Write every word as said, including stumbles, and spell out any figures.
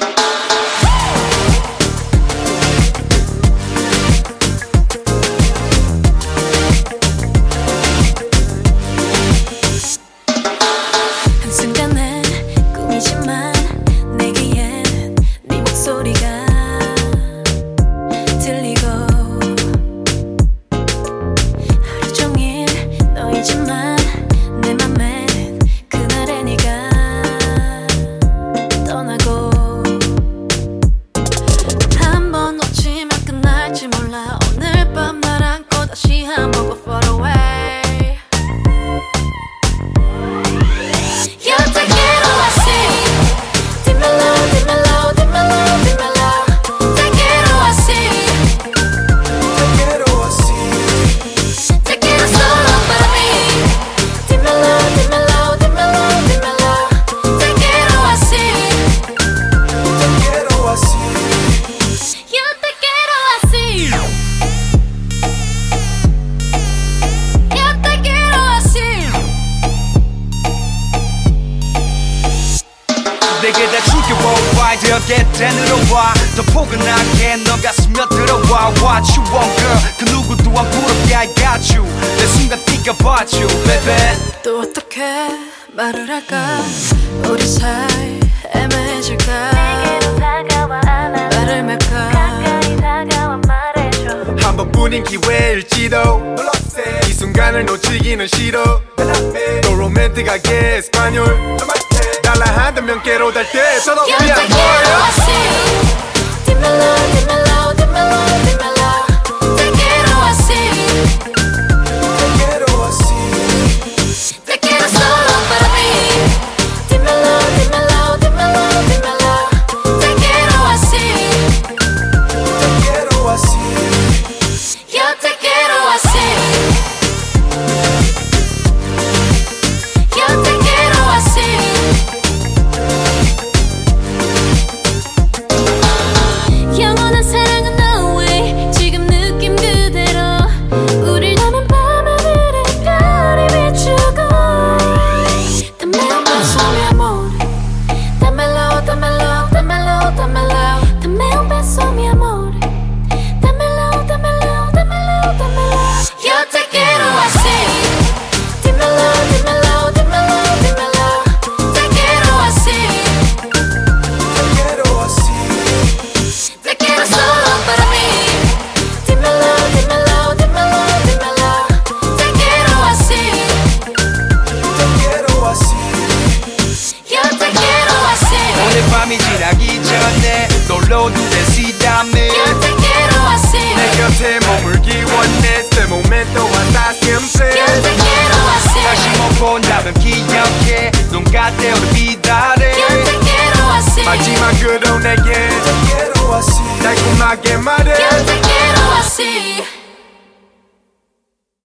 내게 다 죽여봐 why 되었게 되늘어 와 더 포근하게 너가 스며들어와 What you want girl 그 누구도 안 부럽게 I got you 내 순간 뛰어봐 you baby 또 어떻게 말을 할까 우리 사이 애매해질까 내게로 다가와 안아 말을 말까 가까이 다가와 말해줘 한 번뿐인 기회일지도 이 순간을 놓치기는 싫어 또 로맨틱하게 스파뇰 달라 한다면 깨로 달때 서로 Yo te quiero así Dímelo, dímelo, dímelo, dímelo Te quiero así Te quiero así Te quiero solo para mí Dímelo, dímelo, dímelo, dímelo Te quiero así Te quiero así Yo te quiero así Yo te quiero así 영원한 사랑은 no way 지금 느낌 그대로 우릴 담은 밤하늘에 별이 비추고 Dámelo un beso mi amor Dámelo, dámelo, dámelo, dámelo Dame un beso mi amor Dámelo, dámelo, dámelo, dámelo Yo te quiero así Dímelo, dímelo, dímelo, dímelo Te quiero así Te quiero así Te quiero solo para mí Dímelo, dímelo, dímelo, dímelo Te quiero así Te quiero así Yo te quiero así 오늘 밤이 지나기 전에 놀러 두대시다며 Yo te quiero así 내 곁에 머물기 원해 Este momento hasta siempre Yo te quiero así 다시 못 본다면 기억해 눈 같아 올비다래 Yo te quiero así 마지막으로 내게 quiero así 달콤하게 말해